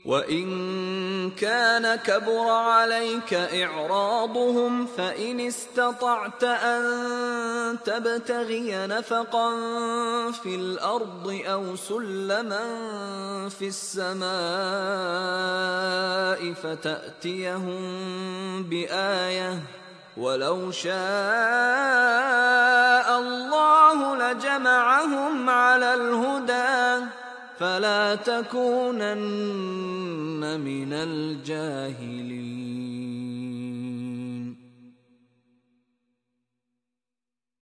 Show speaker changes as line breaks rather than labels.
وإن كان كبر عليك إعراضهم فإن استطعت أن تبتغي نفقا في الأرض أو سلما في السماء فتأتيهم بآية ولو شاء الله لجمعهم على الهدى فلا تكونن من الجاهلين.